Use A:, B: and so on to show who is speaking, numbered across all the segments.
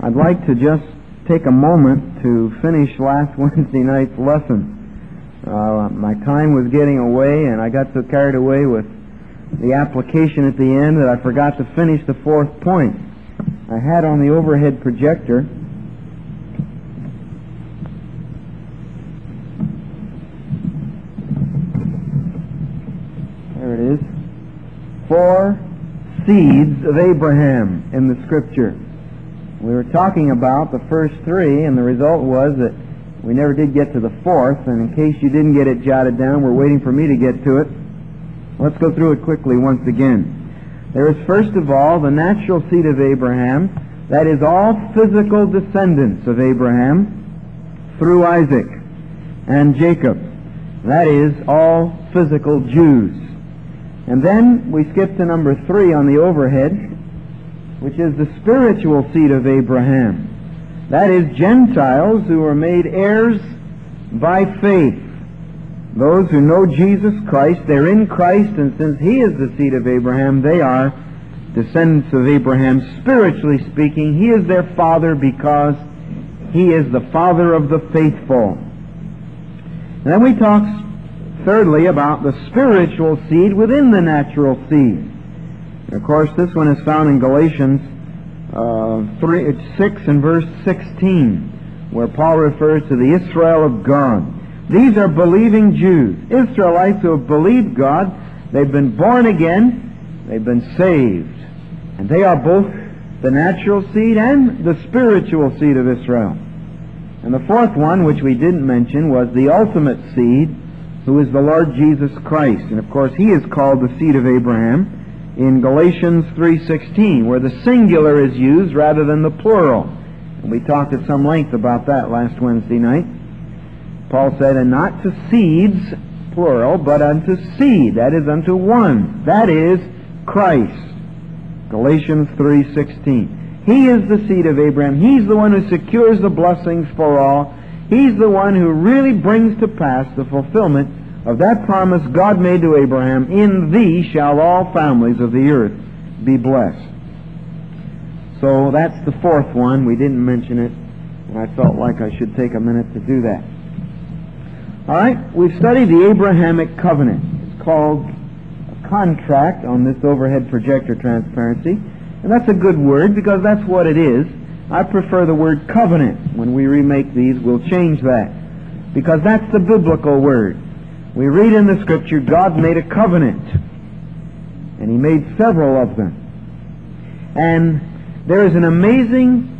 A: I'd like to just take a moment to finish last Wednesday night's lesson. My time was getting away, and I got so carried away with the application at the end that I forgot to finish the fourth point. I had on the overhead projector there it is, 4 seeds of Abraham in the Scripture. We were talking about the first 3, and the result was that we never did get to the 4th, and in case you didn't get it jotted down, we're waiting for me to get to it. Let's go through it quickly once again. There is first of all the natural seed of Abraham, that is all physical descendants of Abraham through Isaac and Jacob. That is all physical Jews. And then we skip to number 3 on the overhead, which is the spiritual seed of Abraham. That is Gentiles who are made heirs by faith. Those who know Jesus Christ, they're in Christ, and since He is the seed of Abraham, they are descendants of Abraham. Spiritually speaking, He is their father because He is the father of the faithful. And then we talk thirdly about the spiritual seed within the natural seed. And of course, this one is found in Galatians 6 and verse 16, where Paul refers to the Israel of God. These are believing Jews, Israelites who have believed God. They've been born again, they've been saved. And they are both the natural seed and the spiritual seed of Israel. And the fourth one, which we didn't mention, was the ultimate seed, who is the Lord Jesus Christ. And of course, He is called the seed of Abraham in Galatians 3:16, where the singular is used rather than the plural. And we talked at some length about that last Wednesday night. Paul said, and not to seeds, plural, but unto seed, that is unto one, that is Christ. Galatians 3:16. He is the seed of Abraham. He's the one who secures the blessings for all. He's the one who really brings to pass the fulfillment of that promise God made to Abraham, in thee shall all families of the earth be blessed. So that's the fourth one. We didn't mention it, and I felt like I should take a minute to do that. All right, we've studied the Abrahamic covenant. It's called a contract on this overhead projector transparency, and that's a good word because that's what it is. I prefer the word covenant. When we remake these, we'll change that, because that's the biblical word. We read in the Scripture, God made a covenant, and He made several of them. And there is an amazing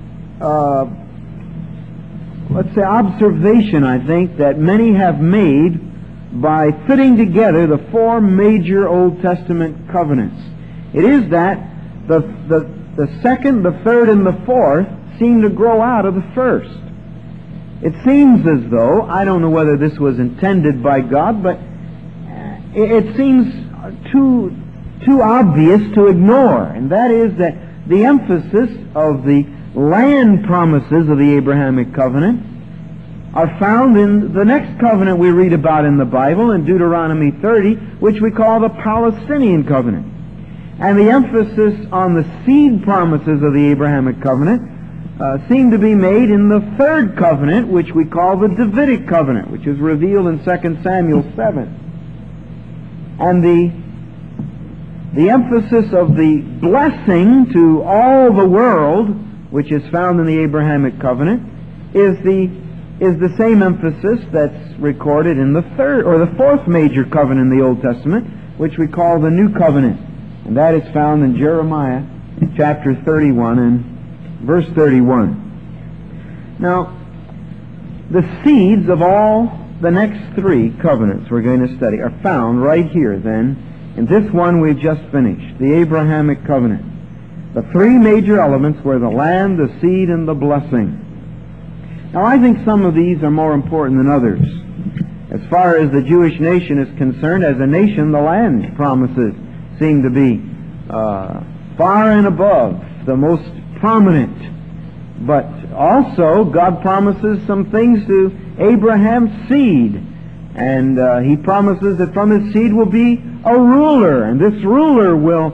A: let's say observation, I think, that many have made by fitting together the 4 major Old Testament covenants. It is that the second, the third, and the fourth seem to grow out of the first. It seems as though, I don't know whether this was intended by God, but it seems too obvious to ignore, and that is that the emphasis of the land promises of the Abrahamic covenant are found in the next covenant we read about in the Bible, in Deuteronomy 30, which we call the Palestinian covenant. And the emphasis on the seed promises of the Abrahamic covenant seem to be made in the third covenant, which we call the Davidic covenant, which is revealed in 2 Samuel 7. And the emphasis of the blessing to all the world, which is found in the Abrahamic covenant, is the same emphasis that's recorded in the third or the fourth major covenant in the Old Testament, which we call the New Covenant. And that is found in Jeremiah chapter 31 and verse 31. Now, the seeds of all the next 3 covenants we're going to study are found right here then in this one we've just finished, the Abrahamic covenant. The 3 major elements were the land, the seed, and the blessing. Now, I think some of these are more important than others. As far as the Jewish nation is concerned, as a nation, the land promises seem to be far and above the most prominent. But also, God promises some things to Abraham's seed. And He promises that from his seed will be a ruler. And this ruler will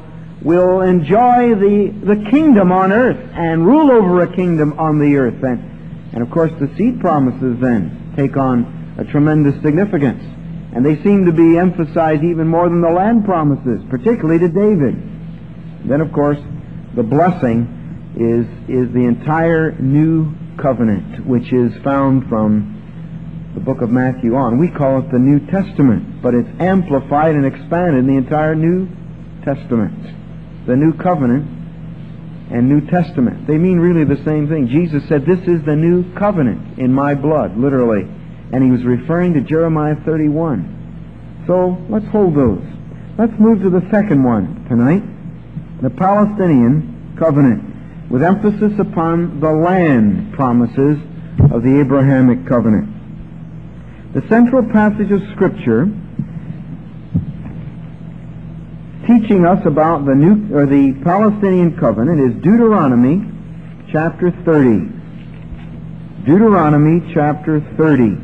A: will enjoy the kingdom on earth and rule over a kingdom on the earth. And of course the seed promises then take on a tremendous significance. And they seem to be emphasized even more than the land promises, particularly to David. Then of course the blessing is the entire new covenant, which is found from the book of Matthew on. We call it the New Testament, but it's amplified and expanded in the entire New Testament. The New Covenant and New Testament, they mean really the same thing. Jesus said, "This is the new covenant in my blood," literally. And he was referring to Jeremiah 31. So let's hold those. Let's move to the second one tonight, the Palestinian covenant, with emphasis upon the land promises of the Abrahamic covenant. The central passage of Scripture teaching us about the Palestinian covenant is Deuteronomy chapter 30. Deuteronomy chapter 30.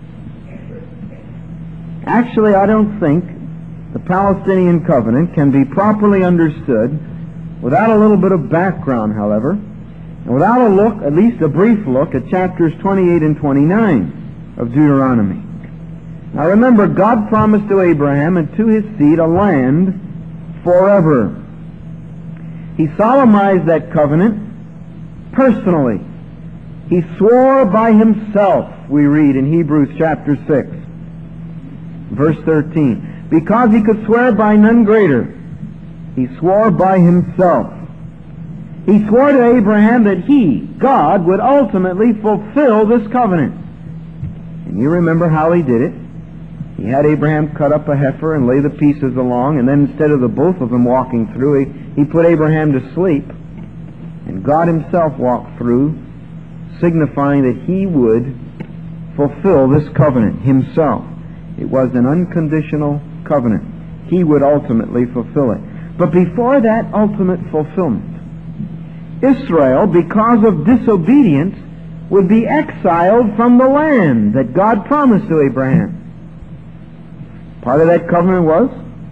A: Actually, I don't think the Palestinian covenant can be properly understood without a little bit of background, however, and without a look, at least a brief look, at chapters 28 and 29 of Deuteronomy. Now remember, God promised to Abraham and to his seed a land forever. He solemnized that covenant personally. He swore by himself, we read in Hebrews chapter 6, verse 13. Because he could swear by none greater, he swore by himself. He swore to Abraham that he, God, would ultimately fulfill this covenant. And you remember how he did it. He had Abraham cut up a heifer and lay the pieces along, and then instead of the both of them walking through, he put Abraham to sleep, and God himself walked through, signifying that he would fulfill this covenant himself. It was an unconditional covenant. He would ultimately fulfill it. But before that ultimate fulfillment, Israel, because of disobedience, would be exiled from the land that God promised to Abraham. Part of that covenant was,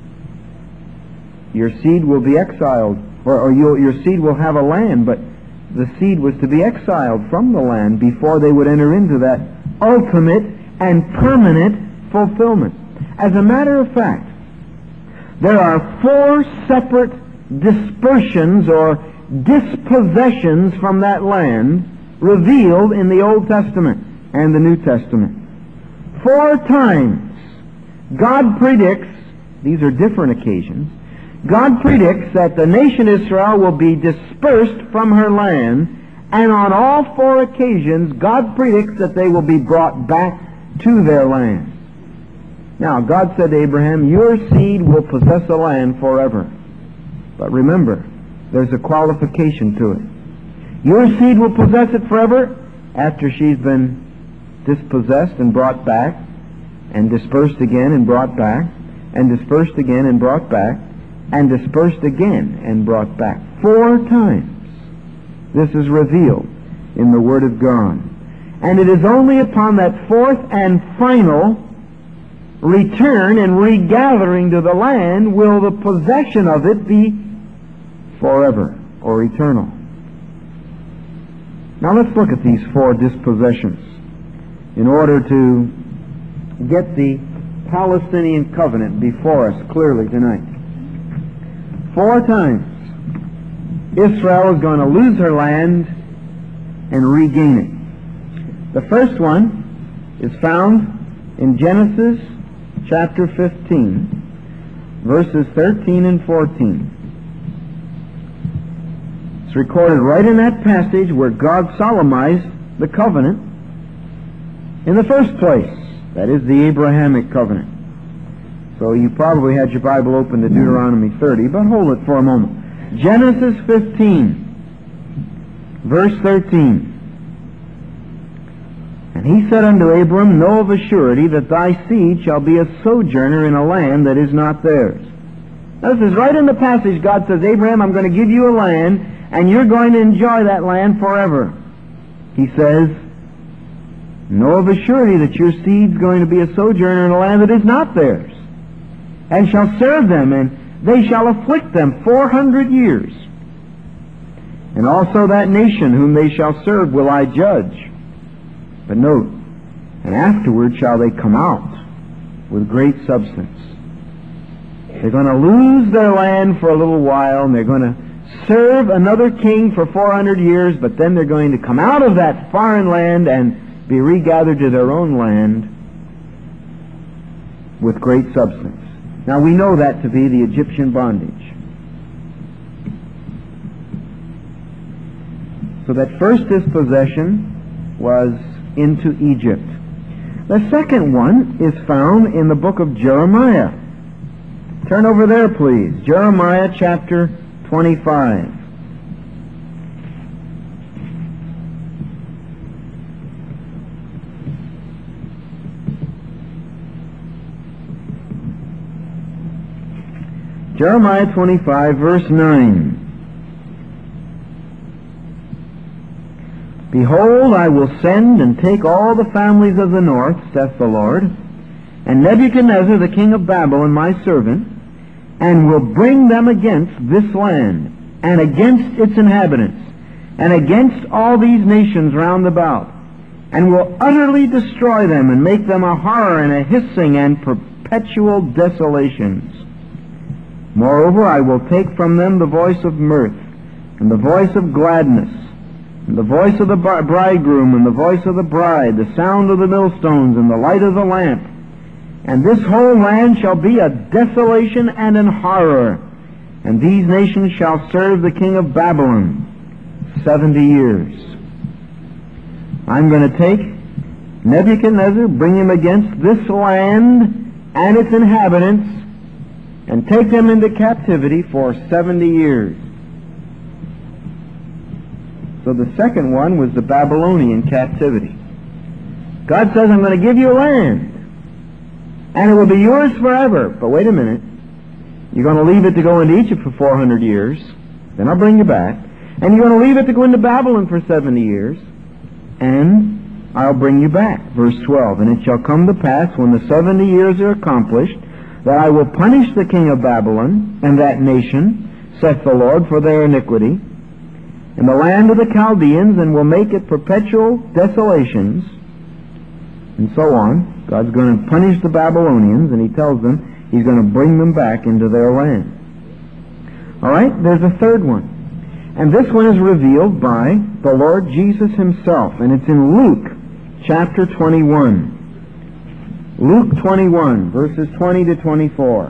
A: your seed will be exiled, or your seed will have a land, but the seed was to be exiled from the land before they would enter into that ultimate and permanent fulfillment. As a matter of fact, there are 4 separate dispersions or dispossessions from that land revealed in the Old Testament and the New Testament. 4 times God predicts, these are different occasions, God predicts that the nation Israel will be dispersed from her land, and on all 4 occasions God predicts that they will be brought back to their land. Now, God said to Abraham, your seed will possess a land forever. But remember, there's a qualification to it. Your seed will possess it forever after she's been dispossessed and brought back, and dispersed again and brought back, and dispersed again and brought back, and dispersed again and brought back. 4 times this is revealed in the Word of God. And it is only upon that 4th and final return and regathering to the land will the possession of it be forever or eternal. Now let's look at these 4 dispossessions in order to get the Palestinian covenant before us clearly tonight. 4 times Israel is going to lose her land and regain it. The first one is found in Genesis chapter 15, verses 13 and 14. It's recorded right in that passage where God solemnized the covenant in the first place. That is the Abrahamic covenant. So you probably had your Bible open to Deuteronomy 30, but hold it for a moment. Genesis 15, verse 13. And he said unto Abram, know of a surety that thy seed shall be a sojourner in a land that is not theirs. Now this is right in the passage. God says, Abraham, I'm going to give you a land, and you're going to enjoy that land forever. He says, know of a surety that your seed's going to be a sojourner in a land that is not theirs, and shall serve them, and they shall afflict them 400 years. And also that nation whom they shall serve will I judge. But note, and afterward shall they come out with great substance. They're going to lose their land for a little while, and they're going to serve another king for 400 years, but then they're going to come out of that foreign land and be regathered to their own land with great substance. Now we know that to be the Egyptian bondage. So that first dispossession was into Egypt. The second one is found in the book of Jeremiah. Turn over there, please. Jeremiah chapter 25. Jeremiah 25, verse 9. Behold, I will send and take all the families of the north, saith the Lord, and Nebuchadnezzar the king of Babylon, my servant, and will bring them against this land, and against its inhabitants, and against all these nations round about, and will utterly destroy them, and make them a horror and a hissing and perpetual desolations. Moreover, I will take from them the voice of mirth, and the voice of gladness, and the voice of the bridegroom, and the voice of the bride, the sound of the millstones, and the light of the lamp. And this whole land shall be a desolation and an horror. And these nations shall serve the king of Babylon 70 years. I'm going to take Nebuchadnezzar, bring him against this land and its inhabitants, and take them into captivity for 70 years. So the second one was the Babylonian captivity. God says, I'm going to give you land, and it will be yours forever. But wait a minute. You're going to leave it to go into Egypt for 400 years. Then I'll bring you back. And you're going to leave it to go into Babylon for 70 years. And I'll bring you back. Verse 12. And it shall come to pass, when the 70 years are accomplished, that I will punish the king of Babylon and that nation, saith the Lord, for their iniquity, in the land of the Chaldeans, and will make it perpetual desolations, and so on. God's going to punish the Babylonians, and he tells them he's going to bring them back into their land. All right, there's a third one. And this one is revealed by the Lord Jesus himself, and it's in Luke chapter 21. Luke 21, verses 20 to 24.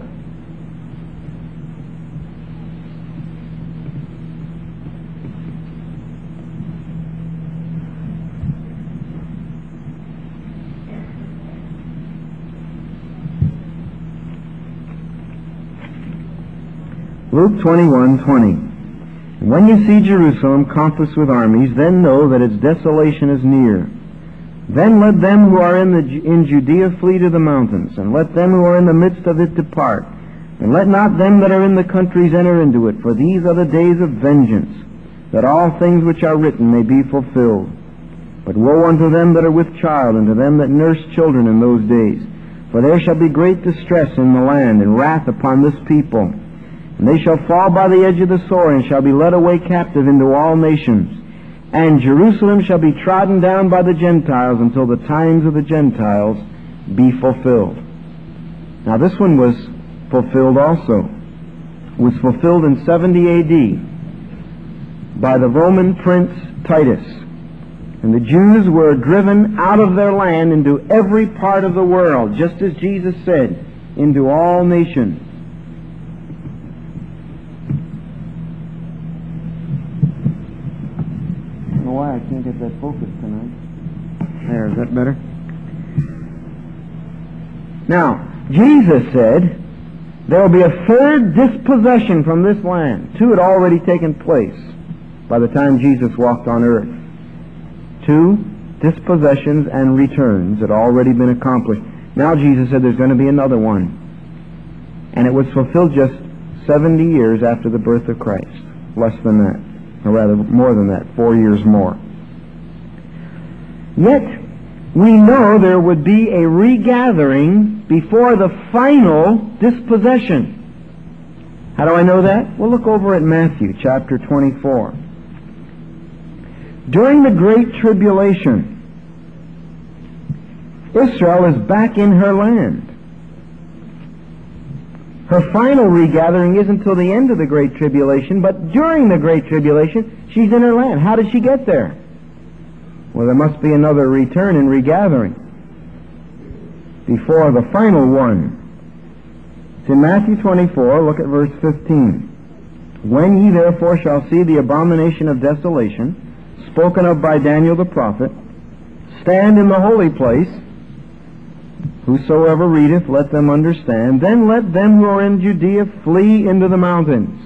A: Luke 21:20. When you see Jerusalem compassed with armies, then know that its desolation is near. Then let them who are in Judea flee to the mountains, and let them who are in the midst of it depart. And let not them that are in the countries enter into it, for these are the days of vengeance, that all things which are written may be fulfilled. But woe unto them that are with child, and to them that nurse children in those days. For there shall be great distress in the land, and wrath upon this people. And they shall fall by the edge of the sword, and shall be led away captive into all nations. And Jerusalem shall be trodden down by the Gentiles until the times of the Gentiles be fulfilled. Now this one was fulfilled also. It was fulfilled in 70 A.D. by the Roman prince Titus. And the Jews were driven out of their land into every part of the world, just as Jesus said, into all nations. I don't know why I can't get that focus tonight. There, is that better? Now, Jesus said there will be a third dispossession from this land. Two had already taken place by the time Jesus walked on earth. Two dispossessions and returns had already been accomplished. Now Jesus said there's going to be another one. And it was fulfilled just 70 years after the birth of Christ. Less than that. Or rather, more than that, 4 years more. Yet, we know there would be a regathering before the final dispossession. How do I know that? Well, look over at Matthew chapter 24. During the Great Tribulation, Israel is back in her land. Her final regathering isn't until the end of the Great Tribulation, but during the Great Tribulation, she's in her land. How did she get there? Well, there must be another return and regathering before the final one. It's in Matthew 24, look at verse 15. When ye therefore shall see the abomination of desolation, spoken of by Daniel the prophet, stand in the holy place, whosoever readeth, let them understand. Then let them who are in Judea flee into the mountains.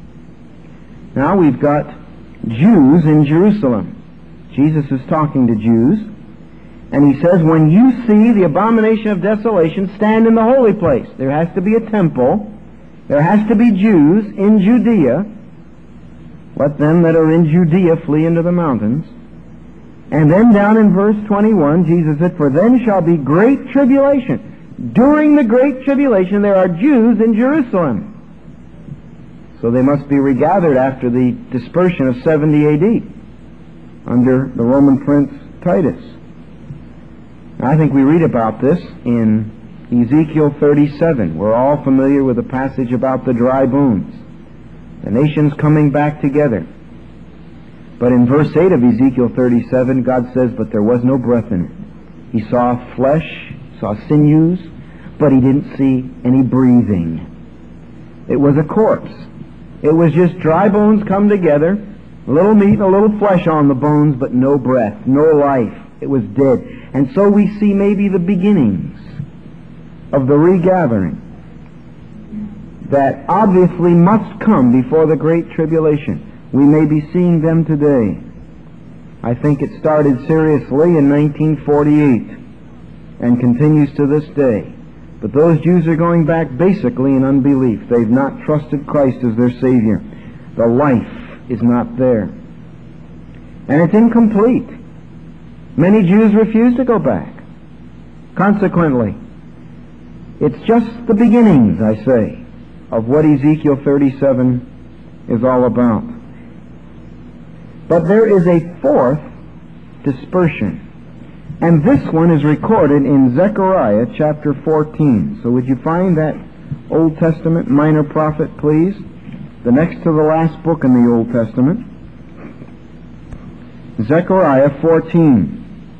A: Now we've got Jews in Jerusalem. Jesus is talking to Jews, and he says, when you see the abomination of desolation, stand in the holy place. There has to be a temple. There has to be Jews in Judea. Let them that are in Judea flee into the mountains. And then down in verse 21, Jesus said, for then shall be great tribulation. During the great tribulation, there are Jews in Jerusalem. So they must be regathered after the dispersion of 70 A.D. under the Roman prince Titus. I think we read about this in Ezekiel 37. We're all familiar with the passage about the dry bones, the nations coming back together. But in verse 8 of Ezekiel 37, God says, but there was no breath in it. He saw flesh, saw sinews, but he didn't see any breathing. It was a corpse. It was just dry bones come together, a little meat and a little flesh on the bones, but no breath, no life. It was dead. And so we see maybe the beginnings of the regathering that obviously must come before the Great Tribulation. We may be seeing them today. I think it started seriously in 1948 and continues to this day. But those Jews are going back basically in unbelief. They've not trusted Christ as their Savior. The life is not there. And it's incomplete. Many Jews refuse to go back. Consequently, it's just the beginnings, I say, of what Ezekiel 37 is all about. But there is a fourth dispersion. And this one is recorded in Zechariah chapter 14. So would you find that Old Testament minor prophet, please? The next to the last book in the Old Testament. Zechariah 14.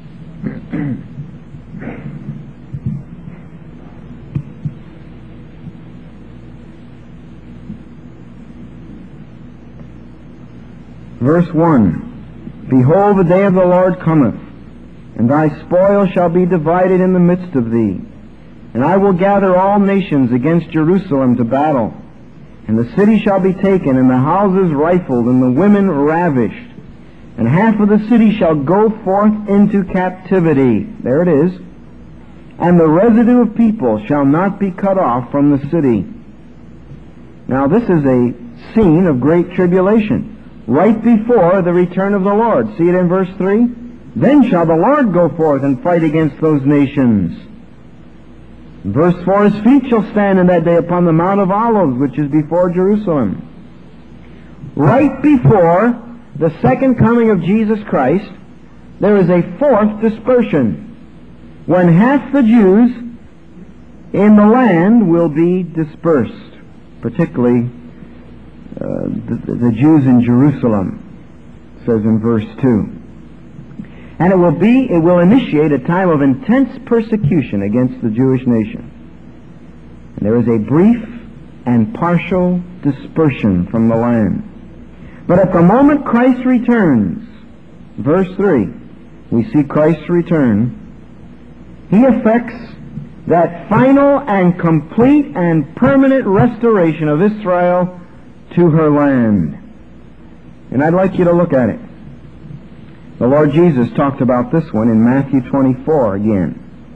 A: Verse 1. Behold, the day of the Lord cometh, and thy spoil shall be divided in the midst of thee. And I will gather all nations against Jerusalem to battle. And the city shall be taken, and the houses rifled, and the women ravished. And half of the city shall go forth into captivity. There it is. And the residue of people shall not be cut off from the city. Now this is a scene of great tribulation, right before the return of the Lord. See it in verse 3? Then shall the Lord go forth and fight against those nations. Verse 4, his feet shall stand in that day upon the Mount of Olives, which is before Jerusalem. Right before the second coming of Jesus Christ, there is a fourth dispersion, when half the Jews in the land will be dispersed, particularly the Jews in Jerusalem, it says in verse 2. And it will initiate a time of intense persecution against the Jewish nation. And there is a brief and partial dispersion from the land. But at the moment Christ returns, verse 3, we see Christ's return, he effects that final and complete and permanent restoration of Israel to her land. And I'd like you to look at it. The Lord Jesus talked about this one in Matthew 24 again.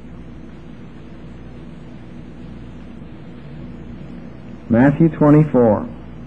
A: Matthew 24.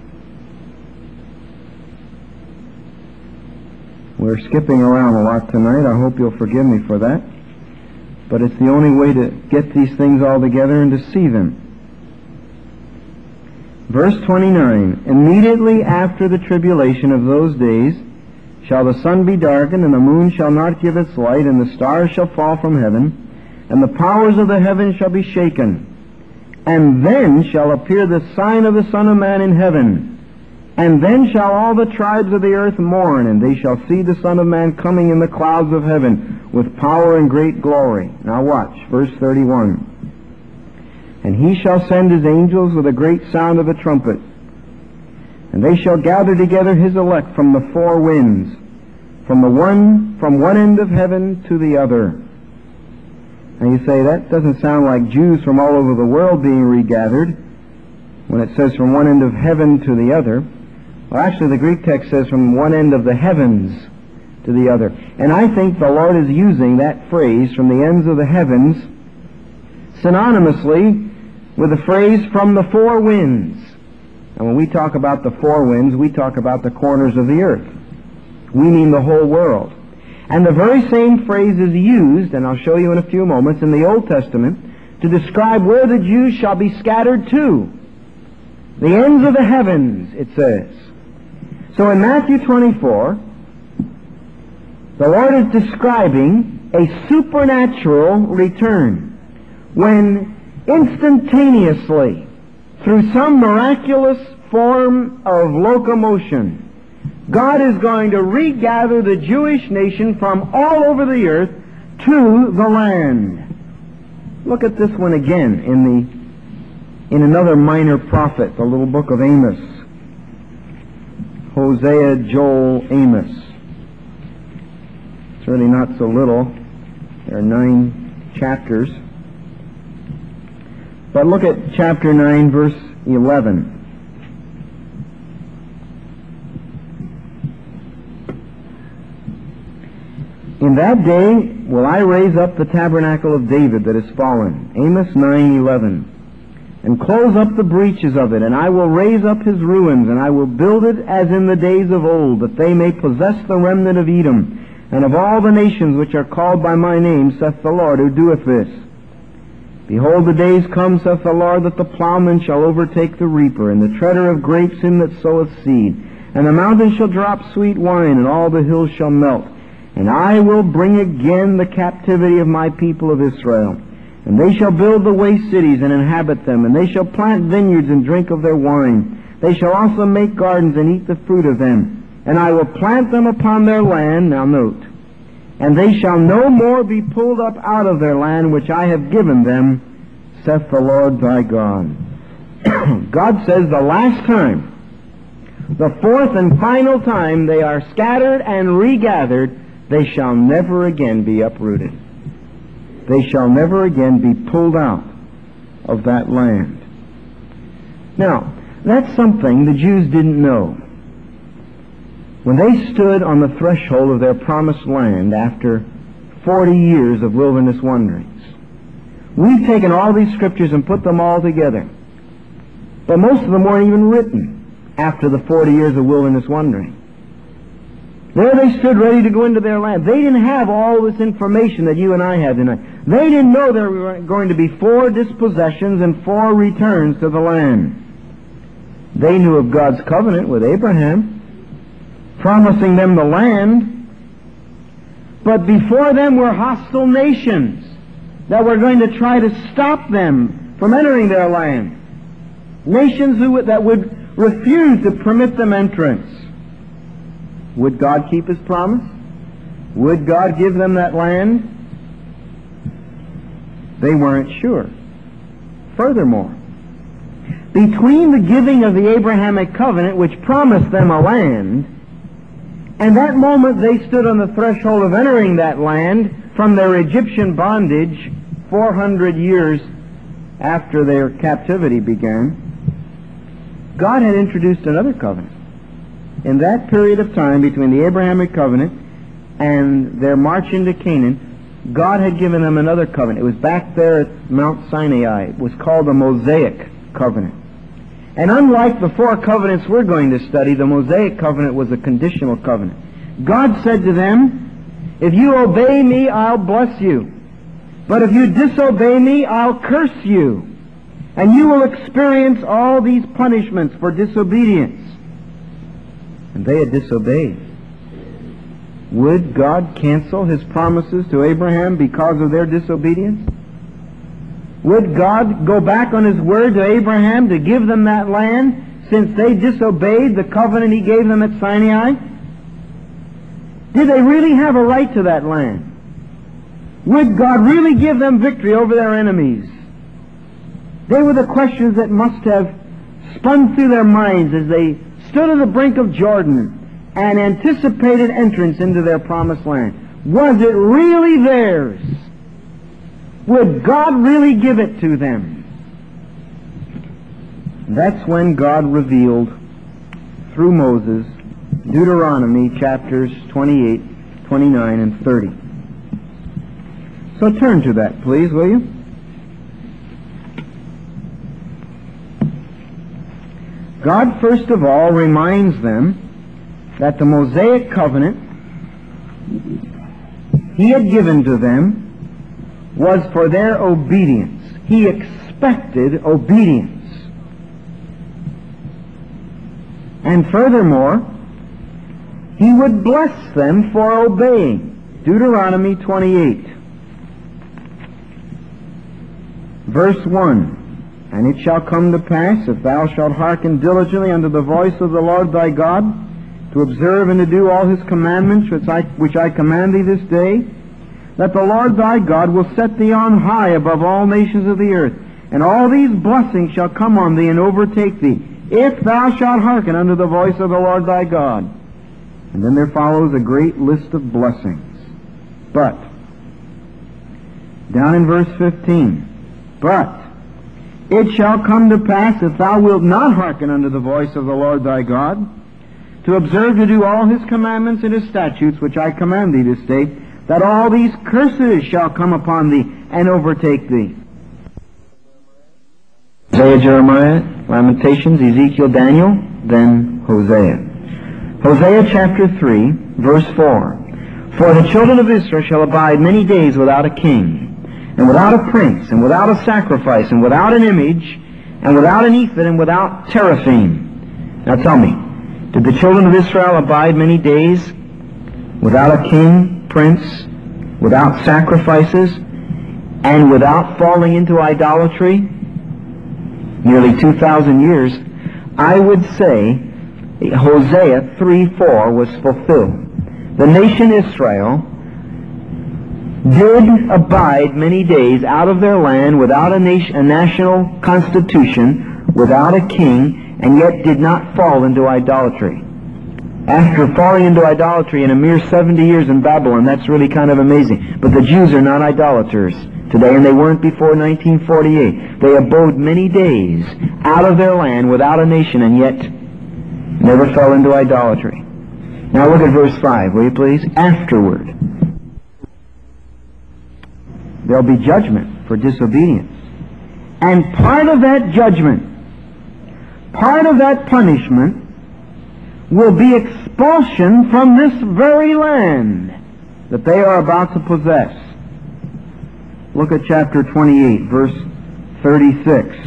A: We're skipping around a lot tonight. I hope you'll forgive me for that. But it's the only way to get these things all together and to see them.
B: Verse 29, immediately after the tribulation of those days shall the sun be darkened, and the moon shall not give its light, and the stars shall fall from heaven, and the powers of the heavens shall be shaken. And then shall appear the sign of the Son of Man in heaven. And then shall all the tribes of the earth mourn, and they shall see the Son of Man coming in the clouds of heaven with power and great glory. Now watch, verse 31. And he shall send his angels with a great sound of a trumpet, and they shall gather together his elect from the four winds, from one end of heaven to the other. And you say, that doesn't sound like Jews from all over the world being regathered, when it says from one end of heaven to the other. Well, actually, the Greek text says from one end of the heavens to the other. And I think the Lord is using that phrase, from the ends of the heavens, synonymously with the phrase from the four winds. And when we talk about the four winds, we talk about the corners of the earth. We mean the whole world. And the very same phrase is used, and I'll show you in a few moments, in the Old Testament to describe where the Jews shall be scattered to. The ends of the heavens, it says. So in Matthew 24, the Lord is describing a supernatural return, when instantaneously, through some miraculous form of locomotion, God is going to regather the Jewish nation from all over the earth to the land. Look at this one again in another minor prophet, the little book of Amos. Hosea, Joel, Amos. It's really not so little. There are 9 chapters. But look at chapter 9, verse 11. In that day will I raise up the tabernacle of David that is fallen. Amos 9:11. And close up the breaches of it, and I will raise up his ruins, and I will build it as in the days of old, that they may possess the remnant of Edom, and of all the nations which are called by my name, saith the Lord, who doeth this. Behold, the days come, saith the Lord, that the plowman shall overtake the reaper, and the treader of grapes him that soweth seed. And the mountains shall drop sweet wine, and all the hills shall melt. And I will bring again the captivity of my people of Israel. And they shall build the waste cities and inhabit them. And they shall plant vineyards and drink of their wine. They shall also make gardens and eat the fruit of them. And I will plant them upon their land. Now note. And they shall no more be pulled up out of their land which I have given them, saith the Lord thy God. God says the last time, the fourth and final time they are scattered and regathered, they shall never again be uprooted. They shall never again be pulled out of that land. Now, that's something the Jews didn't know. When they stood on the threshold of their promised land after 40 years of wilderness wanderings, we've taken all these scriptures and put them all together. But most of them weren't even written after the 40 years of wilderness wandering. There they stood ready to go into their land. They didn't have all this information that you and I have tonight. They didn't know there were going to be 4 dispossessions and 4 returns to the land. They knew of God's covenant with Abraham, promising them the land. But before them were hostile nations that were going to try to stop them from entering their land. Nations that would refuse to permit them entrance. Would God keep His promise? Would God give them that land? They weren't sure. Furthermore, between the giving of the Abrahamic covenant, which promised them a land, and that moment they stood on the threshold of entering that land from their Egyptian bondage 400 years after their captivity began, God had introduced another covenant. In that period of time between the Abrahamic covenant and their march into Canaan, God had given them another covenant. It was back there at Mount Sinai. It was called the Mosaic covenant. And unlike the 4 covenants we're going to study, the Mosaic covenant was a conditional covenant. God said to them, if you obey me, I'll bless you. But if you disobey me, I'll curse you.
A: And you will experience all these punishments for disobedience.
B: And they had disobeyed. Would God cancel His promises to Abraham because of their disobedience?
A: Would God go back on His word to Abraham to give them that land since they disobeyed the covenant He gave them at Sinai? Did they really have a right to that land? Would God really give them victory over their enemies? They were the questions that must have spun through their minds as they stood at the brink of Jordan and anticipated entrance into their promised land. Was it really theirs? Would God really give it to them?
B: That's when God revealed through Moses Deuteronomy chapters 28, 29, and 30. So turn to that, please, will you? God, first of all, reminds them that the Mosaic covenant He had given to them was for their obedience. He expected obedience. And furthermore, He would bless them for obeying. Deuteronomy 28, verse 1. And it shall come to pass, if thou shalt hearken diligently unto the voice of the Lord thy God, to observe and to do all His commandments which I command thee this day, that the Lord thy God will set thee on high above all nations of the earth, and all these blessings shall come on thee and overtake thee, if thou shalt hearken unto the voice of the Lord thy God. And then there follows a great list of blessings. But, down in verse 15, but it shall come to pass, if thou wilt not hearken unto the voice of the Lord thy God, to observe to do all His commandments and His statutes which I command thee this day, that all these curses shall come upon thee and overtake thee. Isaiah, Jeremiah, Lamentations, Ezekiel, Daniel, then Hosea. Hosea chapter 3, verse 4. For the children of Israel shall abide many days without a king, and without a prince, and without a sacrifice, and without an image, and without an ephod, and without teraphim. Now tell me, did the children of Israel abide many days without a king, prince, without sacrifices, and without falling into idolatry? Nearly 2,000 years. I would say Hosea 3:4 was fulfilled. The nation Israel did abide many days out of their land without a national constitution, without a king, and yet did not fall into idolatry. After falling into idolatry in a mere 70 years in Babylon, that's really kind of amazing. But the Jews are not idolaters today, and they weren't before 1948. They abode many days out of their land without a nation, and yet never fell into idolatry. Now look at verse 5, will you please? Afterward, there'll be judgment for disobedience. And part of that judgment, part of that punishment, will be expulsion from this very land that they are about to possess. Look at chapter 28, verse 36.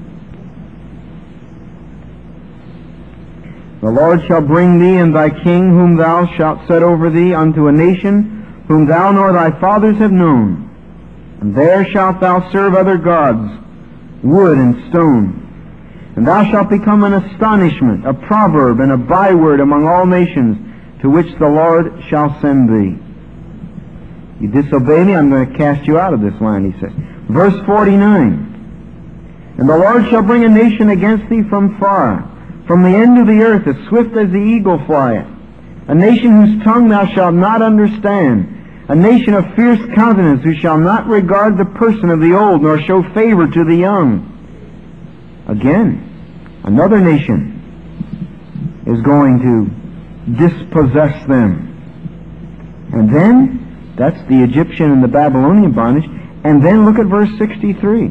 B: The Lord shall bring thee and thy king, whom thou shalt set over thee, unto a nation whom thou nor thy fathers have known. And there shalt thou serve other gods, wood and stone. And thou shalt become an astonishment, a proverb, and a byword among all nations, to which the Lord shall send thee. You disobey me, I'm going to cast you out of this land, he says. Verse 49. And the Lord shall bring a nation against thee from far, from the end of the earth, as swift as the eagle flieth. A nation whose tongue thou shalt not understand. A nation of fierce countenance, who shall not regard the person of the old, nor show favor to the young. Again, another nation is going to dispossess them. And then, that's the Egyptian and the Babylonian bondage. And then look at verse 63.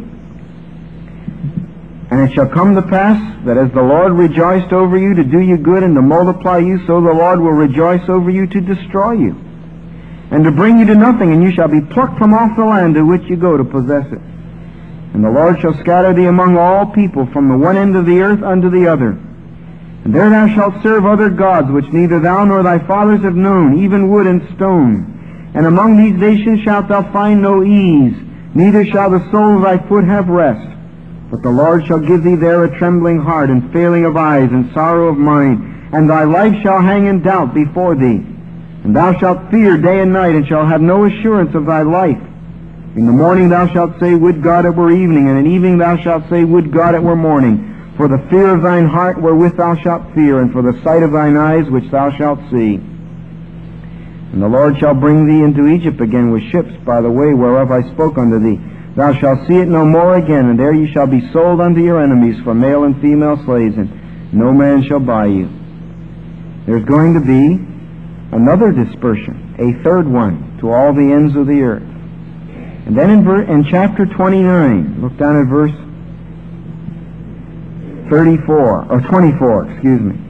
B: And it shall come to pass that as the Lord rejoiced over you to do you good and to multiply you, so the Lord will rejoice over you to destroy you, and to bring you to nothing, and you shall be plucked from off the land to which you go to possess it. And the Lord shall scatter thee among all people, from the one end of the earth unto the other. And there thou shalt serve other gods, which neither thou nor thy fathers have known, even wood and stone. And among these nations shalt thou find no ease, neither shall the sole of thy foot have rest. But the Lord shall give thee there a trembling heart, and failing of eyes, and sorrow of mind. And thy life shall hang in doubt before thee. And thou shalt fear day and night, and shalt have no assurance of thy life. In the morning thou shalt say, Would God it were evening, and in evening thou shalt say, Would God it were morning. For the fear of thine heart wherewith thou shalt fear, and for the sight of thine eyes which thou shalt see. And the Lord shall bring thee into Egypt again with ships by the way whereof I spoke unto thee. Thou shalt see it no more again, and there ye shall be sold unto your enemies for male and female slaves, and no man shall buy you. There's going to be another dispersion, a third one, to all the ends of the earth. And then in chapter 29, look down at verse 24, excuse me.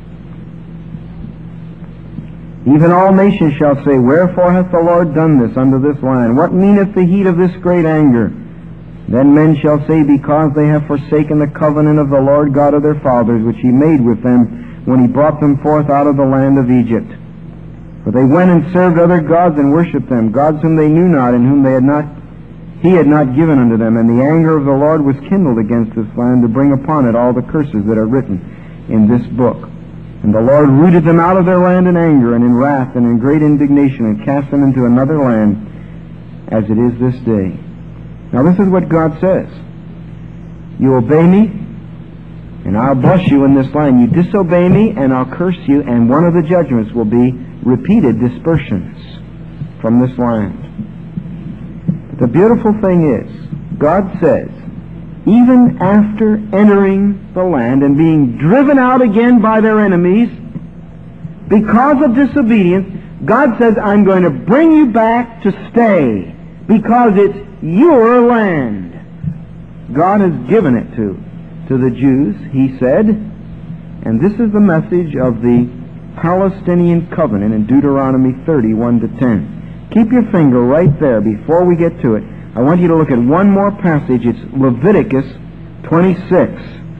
B: Even all nations shall say, Wherefore hath the Lord done this unto this land? What meaneth the heat of this great anger? Then men shall say, Because they have forsaken the covenant of the Lord God of their fathers, which he made with them when he brought them forth out of the land of Egypt. For they went and served other gods and worshipped them, gods whom they knew not, and whom he had not given unto them. And the anger of the Lord was kindled against this land, to bring upon it all the curses that are written in this book. And the Lord rooted them out of their land in anger, and in wrath, and in great indignation, and cast them into another land, as it is this day. Now this is what God says. You obey me, and I'll bless you in this land. You disobey me, and I'll curse you, and one of the judgments will be repeated dispersions from this land. But the beautiful thing is, God says, even after entering the land and being driven out again by their enemies, because of disobedience, God says, I'm going to bring you back to stay, because it's your land. God has given it to the Jews, he said, and this is the message of the Palestinian covenant in Deuteronomy 30:1 to 10. Keep your finger right there before we get to it. I want you to look at one more passage. It's Leviticus 26.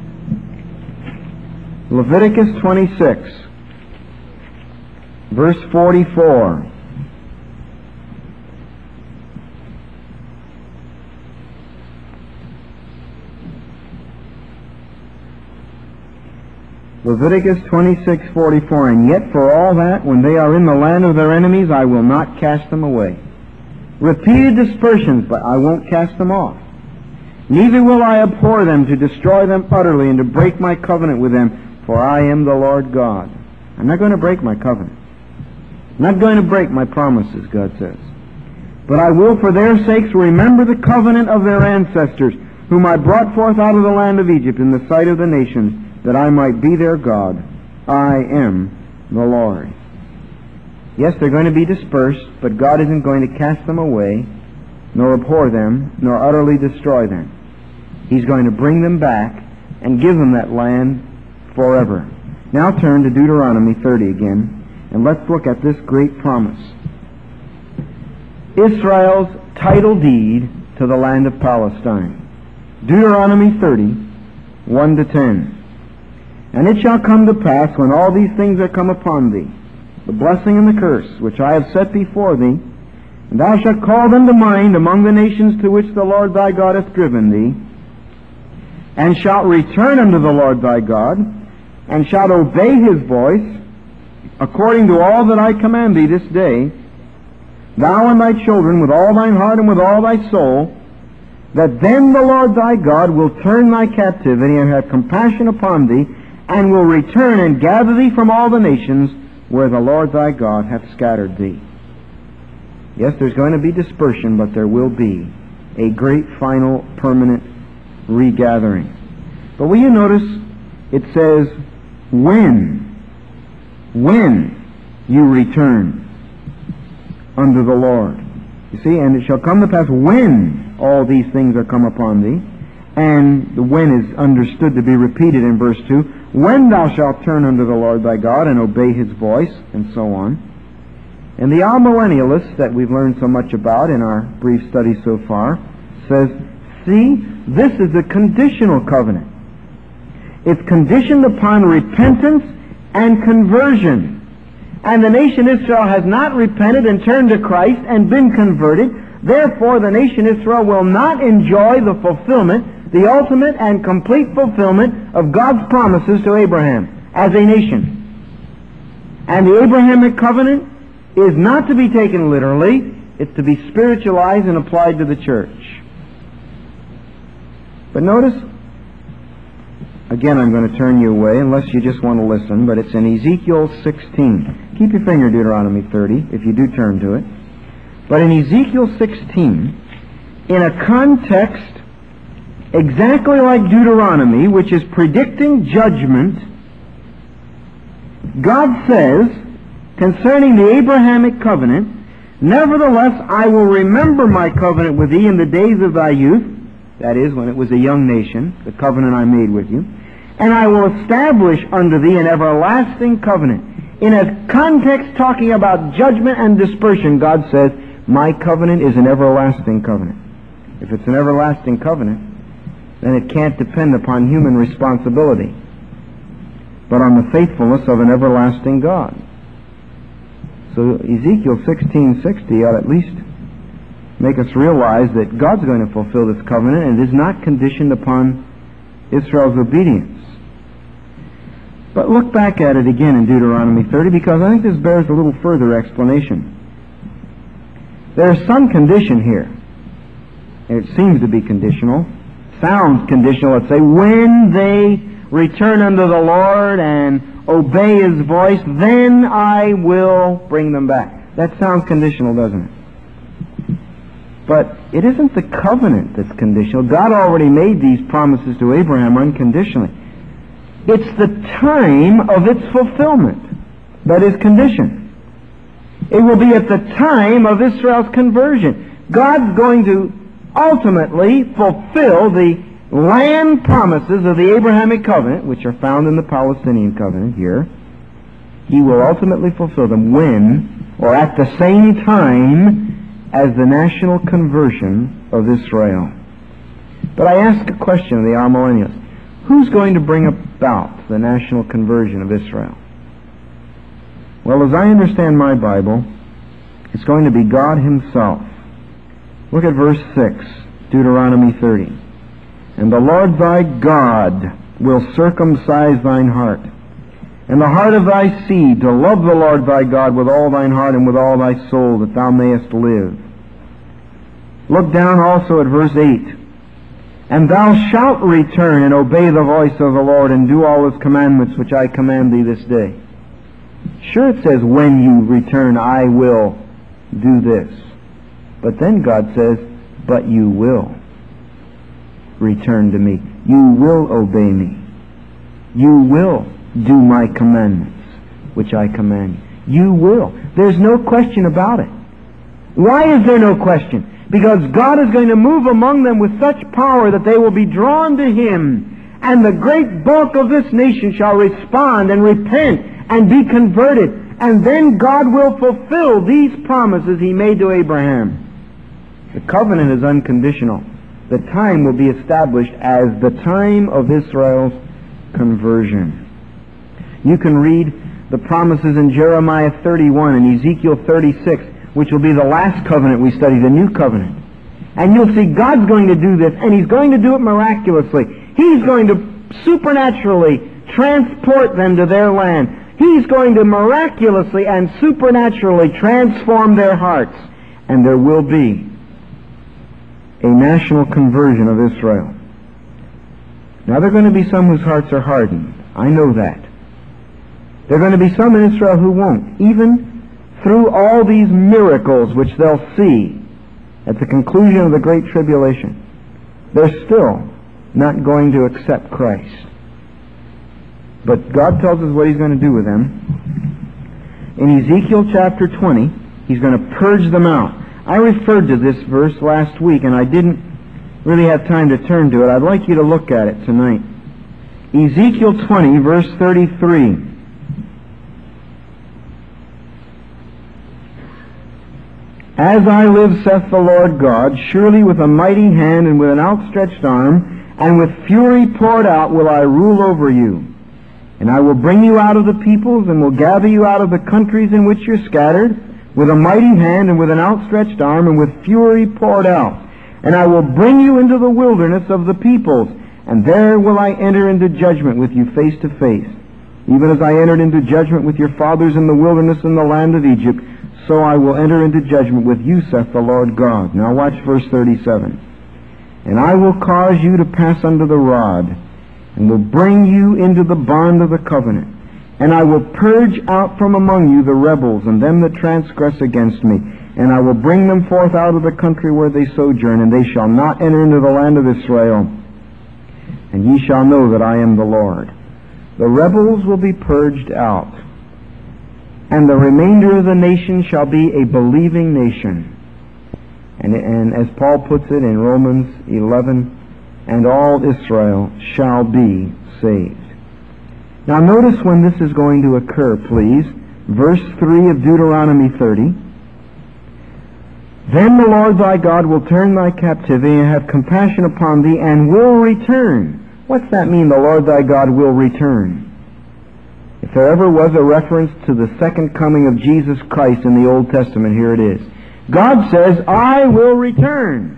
B: Leviticus 26, verse 44. Leviticus 26:44. And yet for all that, when they are in the land of their enemies, I will not cast them away. Repeated dispersions, but I won't cast them off. Neither will I abhor them, to destroy them utterly, and to break my covenant with them, for I am the Lord God. I'm not going to break my covenant. I'm not going to break my promises, God says. But I will for their sakes remember the covenant of their ancestors, whom I brought forth out of the land of Egypt in the sight of the nations, that I might be their God. I am the Lord. Yes, they're going to be dispersed, but God isn't going to cast them away, nor abhor them, nor utterly destroy them. He's going to bring them back and give them that land forever. Now turn to Deuteronomy 30 again, and let's look at this great promise. Israel's title deed to the land of Palestine. Deuteronomy 30, 1 to 10. And it shall come to pass, when all these things are come upon thee, the blessing and the curse, which I have set before thee, and thou shalt call them to mind among the nations to which the Lord thy God hath driven thee, and shalt return unto the Lord thy God, and shalt obey his voice, according to all that I command thee this day, thou and thy children with all thine heart and with all thy soul, that then the Lord thy God will turn thy captivity and have compassion upon thee, and will return and gather thee from all the nations where the Lord thy God hath scattered thee. Yes, there's going to be dispersion, but there will be a great final permanent regathering. But will you notice it says, when you return unto the Lord. You see, and it shall come to pass when all these things are come upon thee, and the when is understood to be repeated in verse 2, when thou shalt turn unto the Lord thy God and obey his voice, and so on. And the amillennialists that we've learned so much about in our brief study so far says See, this is a conditional covenant. It's conditioned upon repentance and conversion. And the nation Israel has not repented and turned to Christ and been converted. Therefore, the nation Israel will not enjoy the fulfillment, the ultimate and complete fulfillment of God's promises to Abraham as a nation. And the Abrahamic covenant is not to be taken literally. It's to be spiritualized and applied to the church. But notice, again, I'm going to turn you away unless you just want to listen, but it's in Ezekiel 16. Keep your finger, Deuteronomy 30, if you do turn to it. But in Ezekiel 16, in a context exactly like Deuteronomy, which is predicting judgment, God says, concerning the Abrahamic covenant, "Nevertheless, I will remember my covenant with thee in the days of thy youth," that is, when it was a young nation, the covenant I made with you, "and I will establish unto thee an everlasting covenant." In a context talking about judgment and dispersion, God says, my covenant is an everlasting covenant. If it's an everlasting covenant, then it can't depend upon human responsibility, but on the faithfulness of an everlasting God. So Ezekiel 16:60 ought at least make us realize that God's going to fulfill this covenant, and it is not conditioned upon Israel's obedience. But look back at it again in Deuteronomy 30, because I think this bears a little further explanation. There's some condition here, and it seems to be conditional. Sounds conditional. Let's say, when they return unto the Lord and obey His voice, then I will bring them back. That sounds conditional, doesn't it? But it isn't the covenant that's conditional. God already made these promises to Abraham unconditionally. It's the time of its fulfillment that is conditioned. It will be at the time of Israel's conversion. God's going to ultimately fulfill the land promises of the Abrahamic covenant, which are found in the Palestinian covenant here. He will ultimately fulfill them when, or at the same time as the national conversion of Israel. But I ask a question of the amillennialists. Who's going to bring about the national conversion of Israel? Well, as I understand my Bible, it's going to be God Himself. Look at verse 6, Deuteronomy 30. "And the Lord thy God will circumcise thine heart, and the heart of thy seed, to love the Lord thy God with all thine heart and with all thy soul, that thou mayest live." Look down also at verse 8. "And thou shalt return and obey the voice of the Lord, and do all His commandments which I command thee this day." Sure, it says, when you return, I will do this. But then God says, but you will return to me. You will obey me. You will do my commandments, which I command you. You will. There's no question about it. Why is there no question? Because God is going to move among them with such power that they will be drawn to Him, and the great bulk of this nation shall respond and repent and be converted, and then God will fulfill these promises He made to Abraham. The covenant is unconditional. The time will be established as the time of Israel's conversion. You can read the promises in Jeremiah 31 and Ezekiel 36, which will be the last covenant we study, the new covenant. And you'll see God's going to do this, and He's going to do it miraculously. He's going to supernaturally transport them to their land. He's going to miraculously and supernaturally transform their hearts. And there will be a national conversion of Israel. Now, there are going to be some whose hearts are hardened. I know that. There are going to be some in Israel who won't, even through all these miracles which they'll see at the conclusion of the Great Tribulation. They're still not going to accept Christ. But God tells us what He's going to do with them. In Ezekiel chapter 20, He's going to purge them out. I referred to this verse last week, and I didn't really have time to turn to it. I'd like you to look at it tonight. Ezekiel 20, verse 33. As I live, saith the Lord God, surely with a mighty hand and with an outstretched arm, and with fury poured out will I rule over you. And I will bring you out of the peoples, and will gather you out of the countries in which you're scattered, with a mighty hand and with an outstretched arm, and with fury poured out. And I will bring you into the wilderness of the peoples, and there will I enter into judgment with you face to face. Even as I entered into judgment with your fathers in the wilderness in the land of Egypt, so I will enter into judgment with you, saith the Lord God. Now watch verse 37. And I will cause you to pass under the rod, and will bring you into the bond of the covenant. And I will purge out from among you the rebels, and them that transgress against me. And I will bring them forth out of the country where they sojourn, and they shall not enter into the land of Israel. And ye shall know that I am the Lord. The rebels will be purged out, and the remainder of the nation shall be a believing nation. And as Paul puts it in Romans 11, and all Israel shall be saved. Now notice when this is going to occur, please. Verse 3 of Deuteronomy 30. Then the Lord thy God will turn thy captivity and have compassion upon thee, and will return. What's that mean, the Lord thy God will return? If there ever was a reference to the second coming of Jesus Christ in the Old Testament, here it is. God says, I will return,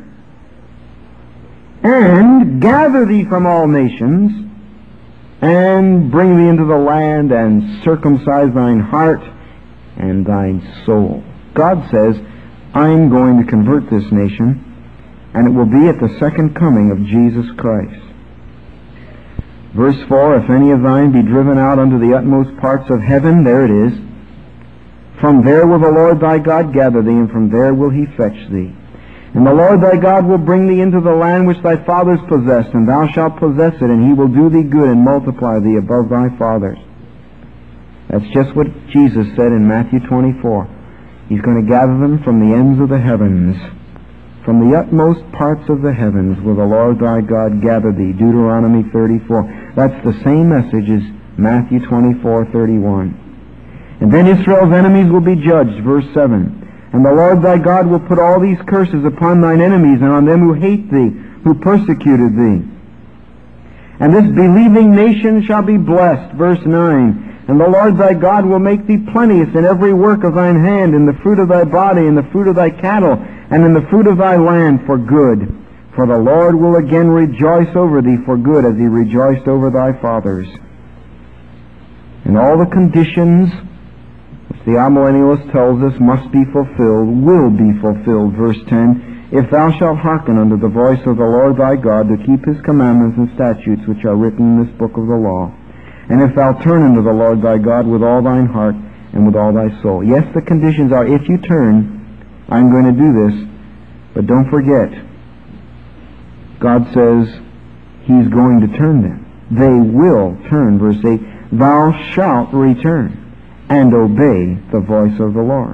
B: and gather thee from all nations, and bring thee into the land, and circumcise thine heart and thine soul. God says, I'm going to convert this nation, and it will be at the second coming of Jesus Christ. Verse 4, if any of thine be driven out unto the utmost parts of heaven, there it is, from there will the Lord thy God gather thee, and from there will he fetch thee. And the Lord thy God will bring thee into the land which thy fathers possessed, and thou shalt possess it, and he will do thee good and multiply thee above thy fathers. That's just what Jesus said in Matthew 24. He's going to gather them from the ends of the heavens. From the utmost parts of the heavens will the Lord thy God gather thee. Deuteronomy 34. That's the same message as Matthew 24:31. And then Israel's enemies will be judged. Verse 7. And the Lord thy God will put all these curses upon thine enemies, and on them who hate thee, who persecuted thee. And this believing nation shall be blessed. Verse 9. And the Lord thy God will make thee plenteous in every work of thine hand, in the fruit of thy body, in the fruit of thy cattle, and in the fruit of thy land for good. For the Lord will again rejoice over thee for good, as he rejoiced over thy fathers. And all the conditions which the amillennialist tells us must be fulfilled, will be fulfilled. Verse 10, if thou shalt hearken unto the voice of the Lord thy God, to keep his commandments and statutes which are written in this book of the law, and if thou turn unto the Lord thy God with all thine heart and with all thy soul. Yes, the conditions are, if you turn, I'm going to do this, but don't forget, God says he's going to turn them. They will turn. Verse 8, thou shalt return and obey the voice of the Lord.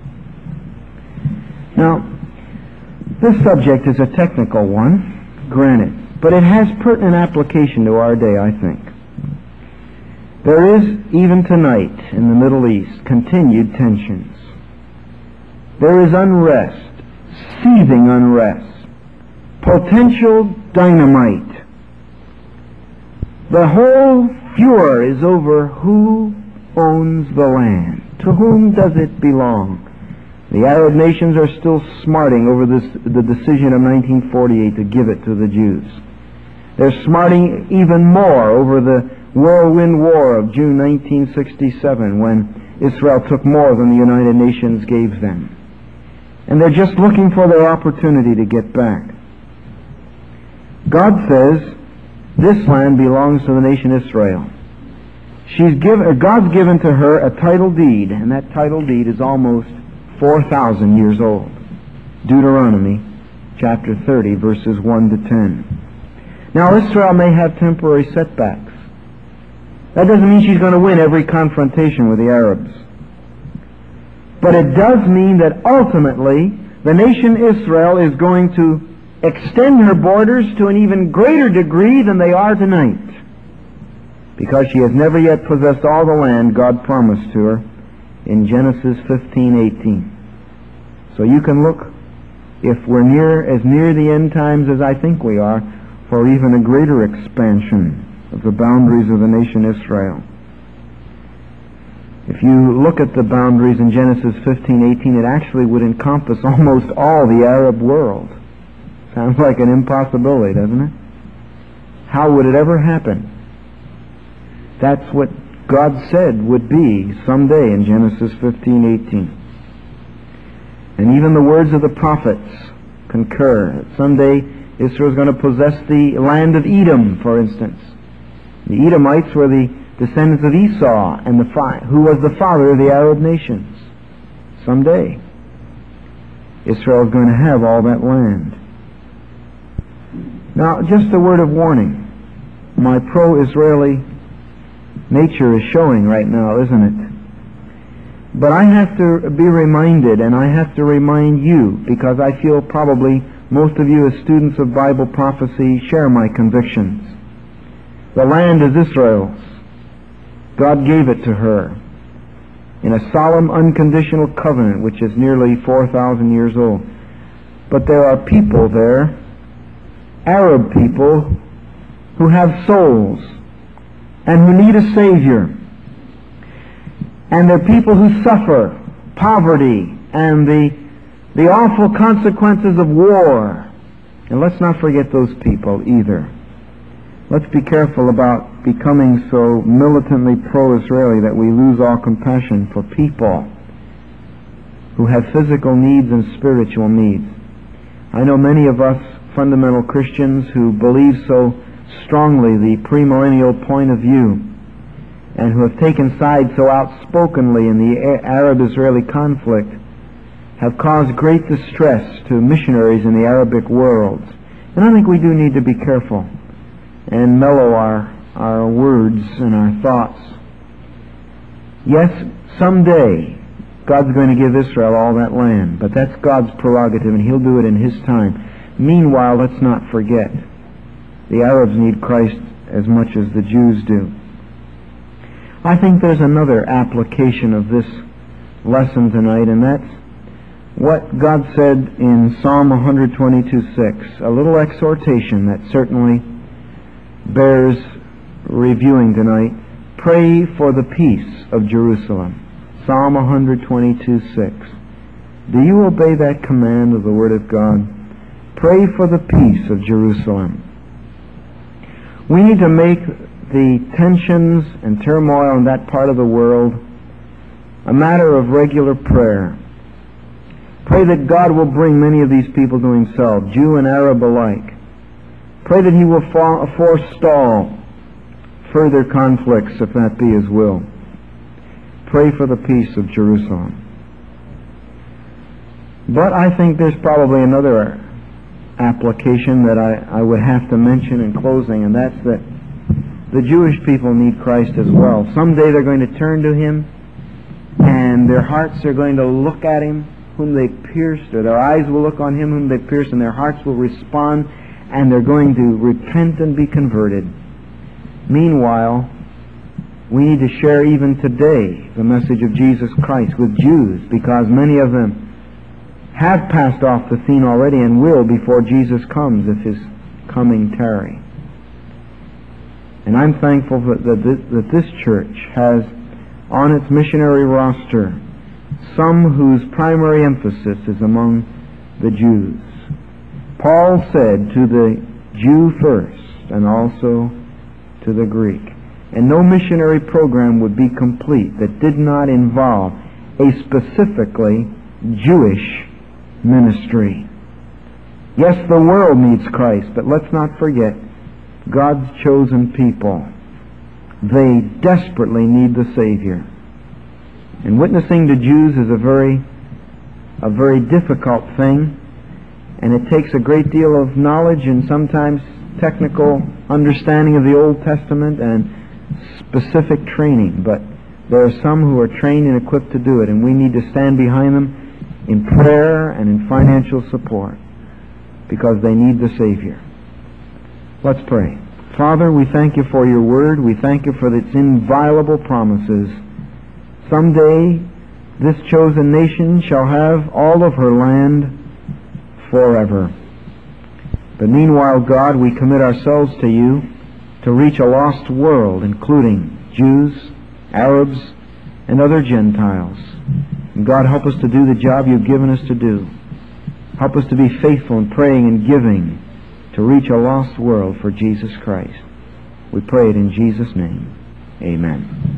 B: Now, this subject is a technical one, granted, but it has pertinent application to our day, I think. There is, even tonight in the Middle East, continued tensions. There is unrest, seething unrest, potential dynamite. The whole furor is over who owns the land. To whom does it belong? The Arab nations are still smarting over the decision of 1948 to give it to the Jews. They're smarting even more over the whirlwind war of June 1967, when Israel took more than the United Nations gave them. And they're just looking for their opportunity to get back. God says this land belongs to the nation Israel. God's given to her a title deed, and that title deed is almost 4,000 years old. Deuteronomy chapter 30, verses 1 to 10. Now, Israel may have temporary setbacks. That doesn't mean she's going to win every confrontation with the Arabs. But it does mean that ultimately the nation Israel is going to extend her borders to an even greater degree than they are tonight, because she has never yet possessed all the land God promised to her in Genesis 15:18. So you can look, if we're near the end times as I think we are, for even a greater expansion of the boundaries of the nation Israel. If you look at the boundaries in Genesis 15:18, it actually would encompass almost all the Arab world. Sounds like an impossibility, doesn't it? How would it ever happen? That's what God said would be someday in Genesis 15:18. And even the words of the prophets concur. Someday Israel is going to possess the land of Edom, for instance. The Edomites were the descendants of Esau, and who was the father of the Arab nations. Someday Israel is going to have all that land. Now, just a word of warning. My pro-Israeli nature is showing right now, isn't it? But I have to be reminded, and I have to remind you, because I feel probably most of you as students of Bible prophecy share my convictions. The land is Israel's. God gave it to her in a solemn, unconditional covenant which is nearly 4,000 years old. But there are people there, Arab people, who have souls and who need a Savior. And they're people who suffer poverty and the awful consequences of war. And let's not forget those people either. Let's be careful about becoming so militantly pro-Israeli that we lose all compassion for people who have physical needs and spiritual needs. I know many of us fundamental Christians who believe so strongly the premillennial point of view and who have taken sides so outspokenly in the Arab-Israeli conflict have caused great distress to missionaries in the Arabic world. And I think we do need to be careful and mellow our words and our thoughts. Yes, someday God's going to give Israel all that land, but that's God's prerogative and He'll do it in His time. Meanwhile, let's not forget, the Arabs need Christ as much as the Jews do. I think there's another application of this lesson tonight, and that's what God said in Psalm 122:6, a little exhortation that certainly bears reviewing tonight. Pray for the peace of Jerusalem. Psalm 122:6. Do you obey that command of the Word of God? Pray for the peace of Jerusalem. We need to make the tensions and turmoil in that part of the world a matter of regular prayer. Pray that God will bring many of these people to Himself, Jew and Arab alike. Pray that He will forestall further conflicts, if that be His will. Pray for the peace of Jerusalem. But I think there's probably another application that I would have to mention in closing, and that's that the Jewish people need Christ as well. Someday they're going to turn to Him, and their hearts are going to look at Him whom they pierced, or their eyes will look on Him whom they pierced, and their hearts will respond, and they're going to repent and be converted. Meanwhile, we need to share even today the message of Jesus Christ with Jews, because many of them have passed off the scene already and will before Jesus comes, if His coming tarry. And I'm thankful that this church has on its missionary roster some whose primary emphasis is among the Jews. Paul said, to the Jew first, and also to the Greek. And no missionary program would be complete that did not involve a specifically Jewish ministry. Yes, the world needs Christ, but let's not forget God's chosen people. They desperately need the Savior. And witnessing to Jews is a very difficult thing, and it takes a great deal of knowledge and sometimes technical understanding of the Old Testament and specific training. But there are some who are trained and equipped to do it, and we need to stand behind them in prayer and in financial support because they need the Savior. Let's pray. Father, we thank You for Your Word. We thank You for its inviolable promises. Someday this chosen nation shall have all of her land forever. But meanwhile, God, we commit ourselves to you to reach a lost world, including Jews, Arabs, and other Gentiles. And God, help us to do the job you've given us to do. Help us to be faithful in praying and giving to reach a lost world for Jesus Christ. We pray it in Jesus' name. Amen.